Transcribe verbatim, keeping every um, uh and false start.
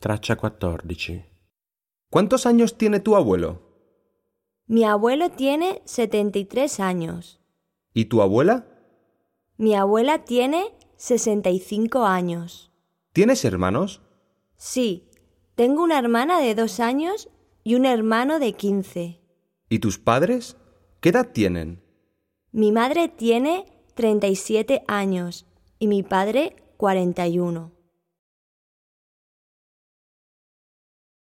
Traccia quattordici. ¿Cuántos años tiene tu abuelo? Mi abuelo tiene setenta y tres años. ¿Y tu abuela? Mi abuela tiene sesenta y cinco años. ¿Tienes hermanos? Sí, tengo una hermana de dos años y un hermano de quince. ¿Y tus padres? ¿Qué edad tienen? Mi madre tiene treinta y siete años y mi padre cuarenta y uno.